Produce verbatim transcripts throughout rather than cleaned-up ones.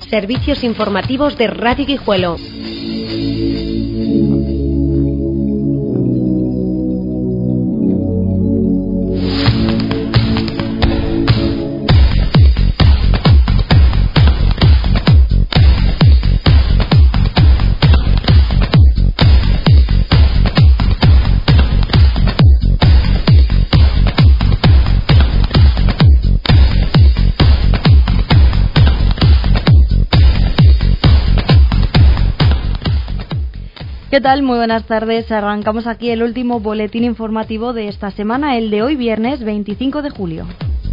Servicios informativos de Radio Guijuelo. ¿Qué tal? Muy buenas tardes. Arrancamos aquí el último boletín informativo de esta semana, el de hoy viernes veinticinco de julio.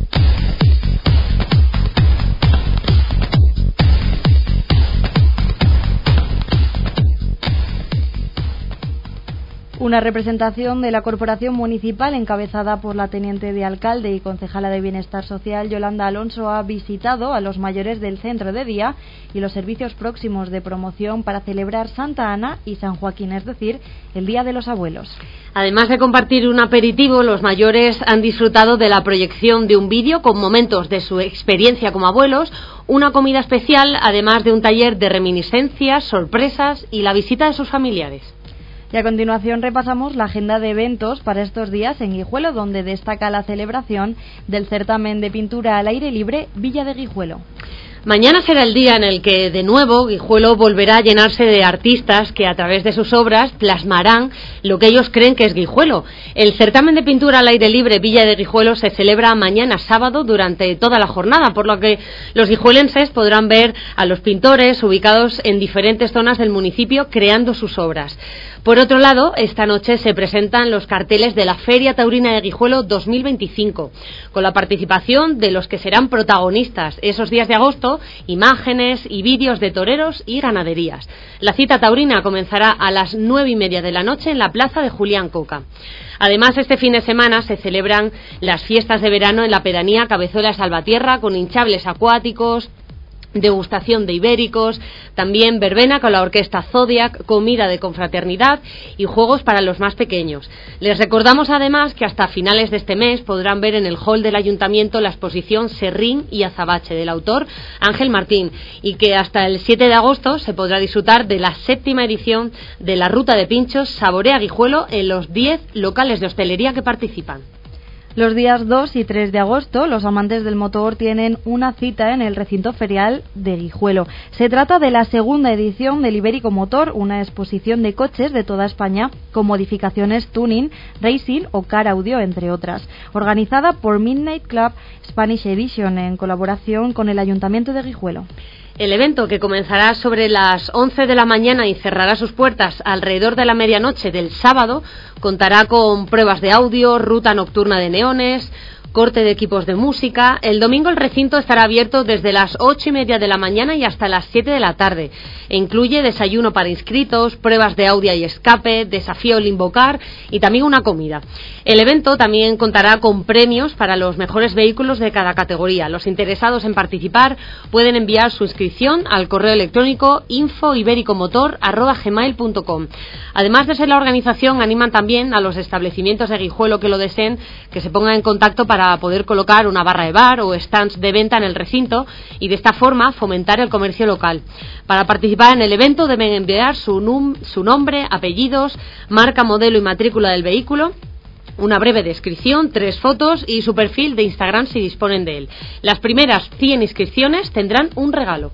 Una representación de la Corporación Municipal encabezada por la teniente de alcalde y concejala de Bienestar Social Yolanda Alonso ha visitado a los mayores del centro de día y los servicios próximos de promoción para celebrar Santa Ana y San Joaquín, es decir, el Día de los Abuelos. Además de compartir un aperitivo, los mayores han disfrutado de la proyección de un vídeo con momentos de su experiencia como abuelos, una comida especial, además de un taller de reminiscencias, sorpresas y la visita de sus familiares. Y a continuación repasamos la agenda de eventos para estos días en Guijuelo, donde destaca la celebración del certamen de pintura al aire libre Villa de Guijuelo. Mañana será el día en el que, de nuevo, Guijuelo volverá a llenarse de artistas que, a través de sus obras, plasmarán lo que ellos creen que es Guijuelo. El certamen de pintura al aire libre Villa de Guijuelo se celebra mañana sábado durante toda la jornada, por lo que los guijuelenses podrán ver a los pintores ubicados en diferentes zonas del municipio creando sus obras. Por otro lado, esta noche se presentan los carteles de la Feria Taurina de Guijuelo dos mil veinticinco, con la participación de los que serán protagonistas esos días de agosto, imágenes y vídeos de toreros y ganaderías. La cita taurina comenzará a las nueve y media de la noche en la plaza de Julián Coca. Además, este fin de semana se celebran las fiestas de verano en la pedanía Cabezuela de Salvatierra, con hinchables acuáticos, degustación de ibéricos, también verbena con la orquesta Zodiac, comida de confraternidad y juegos para los más pequeños. Les recordamos además que hasta finales de este mes podrán ver en el hall del ayuntamiento la exposición Serrín y Azabache del autor Ángel Martín, y que hasta el siete de agosto se podrá disfrutar de la séptima edición de la ruta de pinchos Saborea Guijuelo en los diez locales de hostelería que participan. Los días dos y tres de agosto, los amantes del motor tienen una cita en el recinto ferial de Guijuelo. Se trata de la segunda edición del Ibérico Motor, una exposición de coches de toda España con modificaciones tuning, racing o car audio, entre otras, organizada por Midnight Club Spanish Edition en colaboración con el Ayuntamiento de Guijuelo. El evento, que comenzará sobre las once de la mañana y cerrará sus puertas alrededor de la medianoche del sábado, contará con pruebas de audio, ruta nocturna de neones, corte de equipos de música. El domingo el recinto estará abierto desde las ocho y media de la mañana y hasta las siete de la tarde. E incluye desayuno para inscritos, pruebas de audio y escape, desafío Limbocar y también una comida. El evento también contará con premios para los mejores vehículos de cada categoría. Los interesados en participar pueden enviar su inscripción al correo electrónico info ibericomotor arroba gmail punto com. Además de ser la organización, animan también a los establecimientos de Guijuelo que lo deseen que se pongan en contacto para para poder colocar una barra de bar o stands de venta en el recinto y de esta forma fomentar el comercio local. Para participar en el evento deben enviar su, num, su nombre, apellidos, marca, modelo y matrícula del vehículo, una breve descripción, tres fotos y su perfil de Instagram si disponen de él. Las primeras cien inscripciones tendrán un regalo.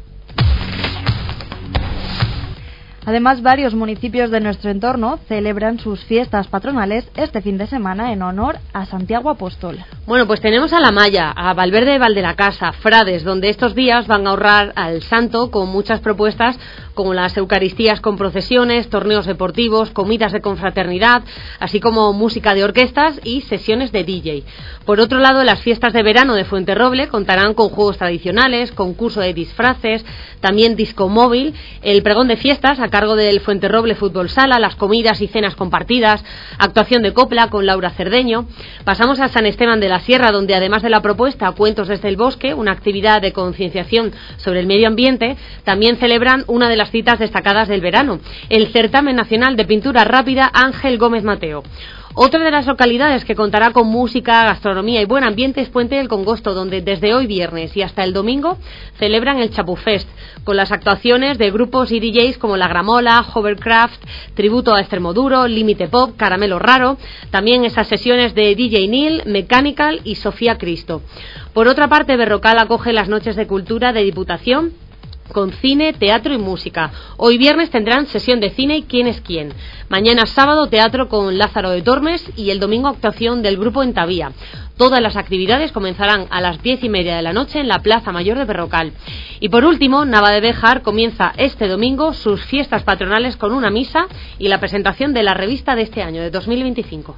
Además, varios municipios de nuestro entorno celebran sus fiestas patronales este fin de semana en honor a Santiago Apóstol. Bueno, pues tenemos a La Maya, a Valverde de Valdelacasa, Frades, donde estos días van a ahorrar al santo con muchas propuestas como las eucaristías con procesiones, torneos deportivos, comidas de confraternidad, así como música de orquestas y sesiones de D J. Por otro lado, las fiestas de verano de Fuenterroble contarán con juegos tradicionales, concurso de disfraces, también disco móvil, el pregón de fiestas a cargo del Fuenterroble Fútbol Sala, las comidas y cenas compartidas, actuación de copla con Laura Cerdeño. Pasamos a San Esteban de la Sierra, donde además de la propuesta Cuentos desde el Bosque, una actividad de concienciación sobre el medio ambiente, también celebran una de las citas destacadas del verano, el certamen nacional de pintura rápida Ángel Gómez Mateo. Otra de las localidades que contará con música, gastronomía y buen ambiente es Puente del Congosto, donde desde hoy viernes y hasta el domingo celebran el Chapufest, con las actuaciones de grupos y D Js como La Gramola, Hovercraft, Tributo a Extremoduro, Límite Pop, Caramelo Raro, también esas sesiones de D J Neil, Mechanical y Sofía Cristo. Por otra parte, Berrocal acoge las noches de cultura de Diputación, con cine, teatro y música. Hoy viernes tendrán sesión de cine y quién es quién. Mañana sábado teatro con Lázaro de Tormes y el domingo actuación del grupo Entavía. Todas las actividades comenzarán a las diez y media de la noche en la Plaza Mayor de Berrocal. Y por último, Navadebéjar comienza este domingo sus fiestas patronales con una misa y la presentación de la revista de este año, de dos mil veinticinco.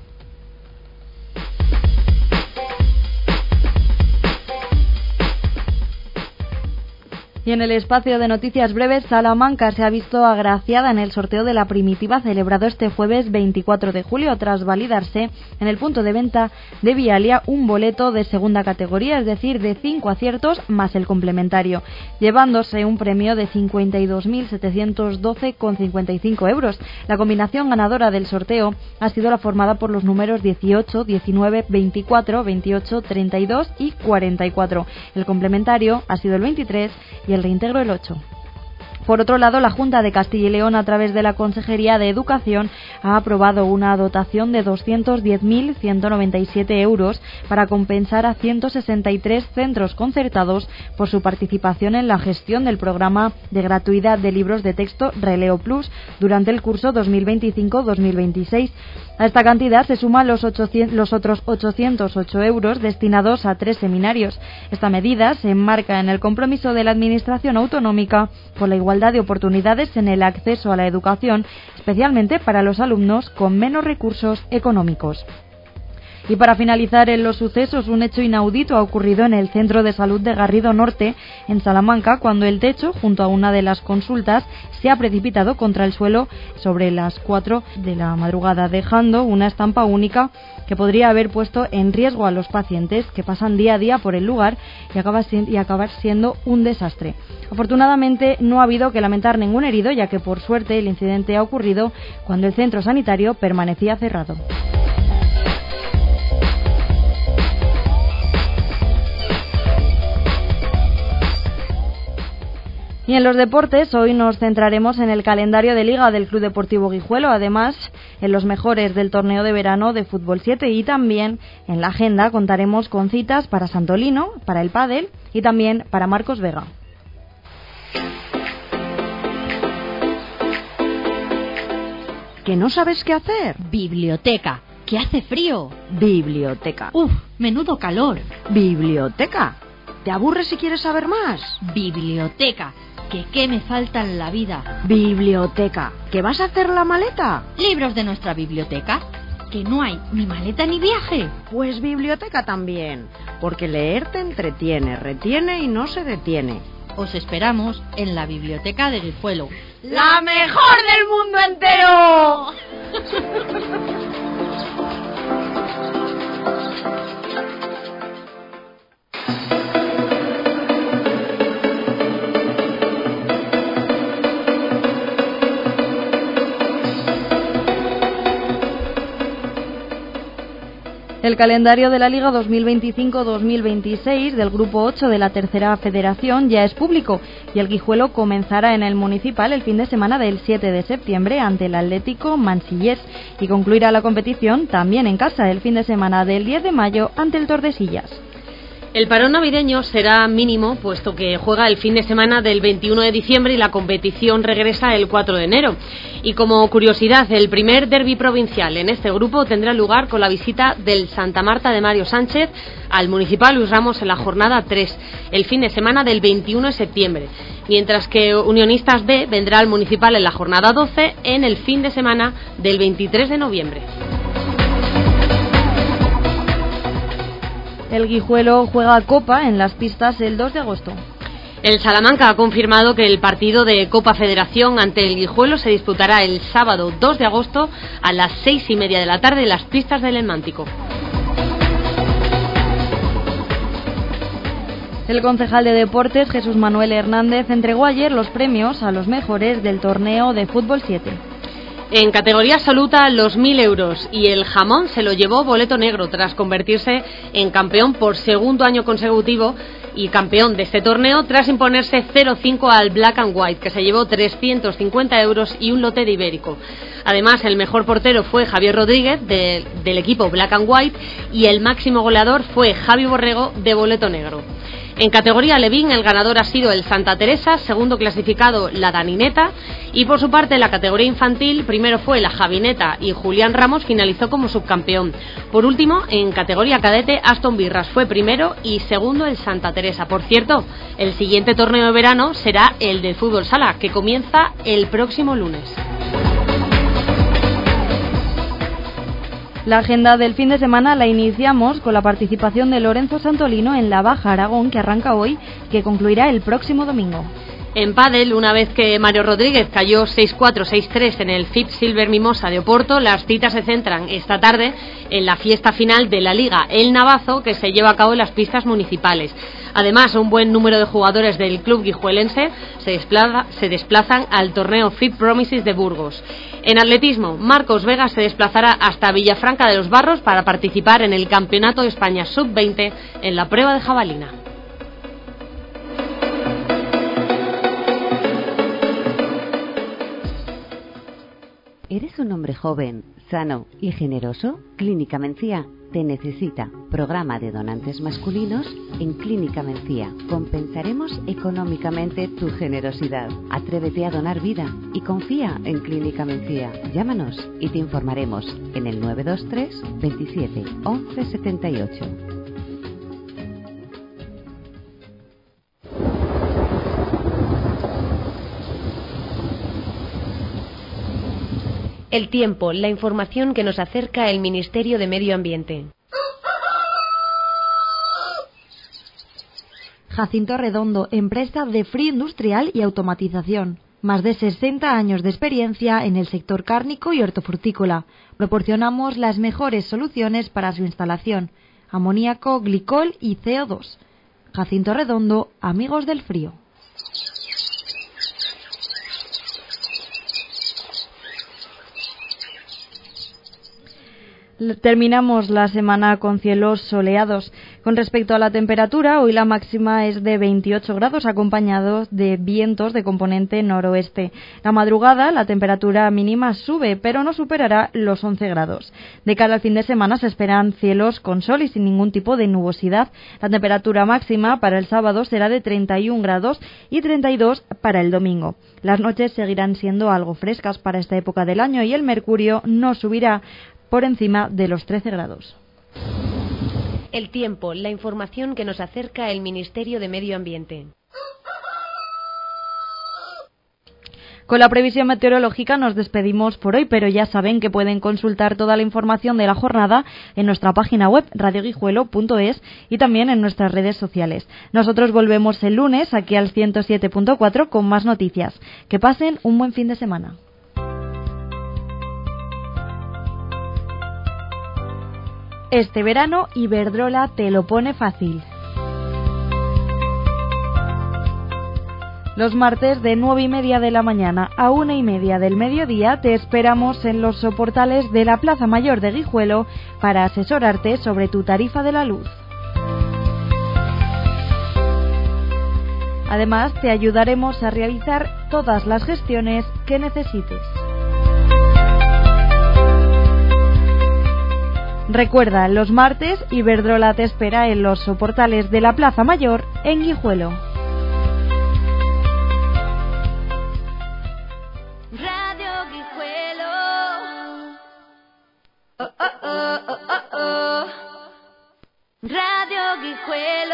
Y en el espacio de noticias breves, Salamanca se ha visto agraciada en el sorteo de la primitiva celebrado este jueves veinticuatro de julio, tras validarse en el punto de venta de Vialia un boleto de segunda categoría, es decir, de cinco aciertos más el complementario, llevándose un premio de cincuenta y dos mil setecientos doce con cincuenta y cinco euros. La combinación ganadora del sorteo ha sido la formada por los números dieciocho, diecinueve, veinticuatro, veintiocho, treinta y dos y cuarenta y cuatro. El complementario ha sido el veintitrés y el reintegro el ocho. Por otro lado, la Junta de Castilla y León, a través de la Consejería de Educación, ha aprobado una dotación de doscientos diez mil ciento noventa y siete euros para compensar a ciento sesenta y tres centros concertados por su participación en la gestión del programa de gratuidad de libros de texto Releo Plus durante el curso dos mil veinticinco dos mil veintiséis. A esta cantidad se suman los, ochocientos, los otros ochocientos ocho euros destinados a tres seminarios. Esta medida se enmarca en el compromiso de la Administración autonómica por la igualdad de oportunidades en el acceso a la educación, especialmente para los alumnos con menos recursos económicos. Y para finalizar en los sucesos, un hecho inaudito ha ocurrido en el Centro de Salud de Garrido Norte, en Salamanca, cuando el techo, junto a una de las consultas, se ha precipitado contra el suelo sobre las cuatro de la madrugada, dejando una estampa única que podría haber puesto en riesgo a los pacientes que pasan día a día por el lugar y, acaba si- y acabar siendo un desastre. Afortunadamente no ha habido que lamentar ningún herido, ya que por suerte el incidente ha ocurrido cuando el centro sanitario permanecía cerrado. Y en los deportes, hoy nos centraremos en el calendario de Liga del Club Deportivo Guijuelo, además en los mejores del torneo de verano de Fútbol siete, y también en la agenda contaremos con citas para Santolino, para el pádel y también para Marcos Vega. ¿Que no sabes qué hacer? Biblioteca. ¿Que hace frío? Biblioteca. Uf, menudo calor. Biblioteca. ¿Te aburres si quieres saber más? Biblioteca. ¿Que qué me falta en la vida? Biblioteca. ¿Que vas a hacer la maleta? ¿Libros de nuestra biblioteca? ¿Que no hay ni maleta ni viaje? Pues biblioteca también, porque leer te entretiene, retiene y no se detiene. Os esperamos en la biblioteca de Guijuelo. ¡La mejor del mundo entero! El calendario de la Liga dos mil veinticinco dos mil veintiséis del Grupo ocho de la Tercera Federación ya es público y el Guijuelo comenzará en el Municipal el fin de semana del siete de septiembre ante el Atlético Mansillés y concluirá la competición también en casa el fin de semana del diez de mayo ante el Tordesillas. El parón navideño será mínimo, puesto que juega el fin de semana del veintiuno de diciembre y la competición regresa el cuatro de enero. Y como curiosidad, el primer derbi provincial en este grupo tendrá lugar con la visita del Santa Marta de Mario Sánchez al Municipal Luis Ramos en la jornada tres, el fin de semana del veintiuno de septiembre, mientras que Unionistas B vendrá al Municipal en la jornada doce en el fin de semana del veintitrés de noviembre. El Guijuelo juega Copa en las pistas el dos de agosto. El Salamanca ha confirmado que el partido de Copa Federación ante el Guijuelo se disputará el sábado dos de agosto a las seis y media de la tarde en las pistas del Elmántico. El concejal de Deportes, Jesús Manuel Hernández, entregó ayer los premios a los mejores del torneo de Fútbol siete. En categoría absoluta, los mil euros y el jamón se lo llevó Boleto Negro tras convertirse en campeón por segundo año consecutivo y campeón de este torneo tras imponerse cero cinco al Black and White, que se llevó trescientos cincuenta euros y un lote de ibérico. Además, el mejor portero fue Javier Rodríguez de, del equipo Black and White y el máximo goleador fue Javi Borrego de Boleto Negro. En categoría Levín, el ganador ha sido el Santa Teresa, segundo clasificado la Danineta, y por su parte en la categoría infantil, primero fue la Javineta y Julián Ramos finalizó como subcampeón. Por último, en categoría cadete, Aston Birras fue primero y segundo el Santa Teresa. Por cierto, el siguiente torneo de verano será el del fútbol sala, que comienza el próximo lunes. La agenda del fin de semana la iniciamos con la participación de Lorenzo Santolino en la Baja Aragón, que arranca hoy, que concluirá el próximo domingo. En pádel, una vez que Mario Rodríguez cayó seis cuatro seis tres en el F I P Silver Mimosa de Oporto, las citas se centran esta tarde en la fiesta final de la Liga El Navazo, que se lleva a cabo en las pistas municipales. Además, un buen número de jugadores del club guijuelense se, desplaza, se desplazan al torneo F I P Promises de Burgos. En atletismo, Marcos Vega se desplazará hasta Villafranca de los Barros para participar en el Campeonato de España sub veinte en la prueba de jabalina. ¿Eres un hombre joven, sano y generoso? Clínica Mencía te necesita. Programa de donantes masculinos en Clínica Mencía. Compensaremos económicamente tu generosidad. Atrévete a donar vida y confía en Clínica Mencía. Llámanos y te informaremos en el nueve dos tres veintisiete once setenta y ocho. El tiempo, la información que nos acerca el Ministerio de Medio Ambiente. Jacinto Redondo, empresa de frío industrial y automatización. Más de sesenta años de experiencia en el sector cárnico y hortofrutícola. Proporcionamos las mejores soluciones para su instalación. Amoníaco, glicol y C O dos. Jacinto Redondo, amigos del frío. Terminamos la semana con cielos soleados. Con respecto a la temperatura, hoy la máxima es de veintiocho grados acompañados de vientos de componente noroeste. La madrugada la temperatura mínima sube, pero no superará los once grados. De cara al fin de semana se esperan cielos con sol y sin ningún tipo de nubosidad. La temperatura máxima para el sábado será de treinta y un grados y treinta y dos para el domingo. Las noches seguirán siendo algo frescas para esta época del año y el mercurio no subirá por encima de los trece grados. El tiempo, la información que nos acerca el Ministerio de Medio Ambiente. Con la previsión meteorológica nos despedimos por hoy, pero ya saben que pueden consultar toda la información de la jornada en nuestra página web radio guijuelo punto es y también en nuestras redes sociales. Nosotros volvemos el lunes aquí al ciento siete punto cuatro con más noticias. Que pasen un buen fin de semana. Este verano Iberdrola te lo pone fácil. Los martes de nueve y media de la mañana a una y media del mediodía te esperamos en los soportales de la Plaza Mayor de Guijuelo para asesorarte sobre tu tarifa de la luz. Además, te ayudaremos a realizar todas las gestiones que necesites. Recuerda, los martes Iberdrola te espera en los soportales de la Plaza Mayor en Guijuelo. Radio Guijuelo. Oh, oh, oh, oh, oh, oh. Radio Guijuelo.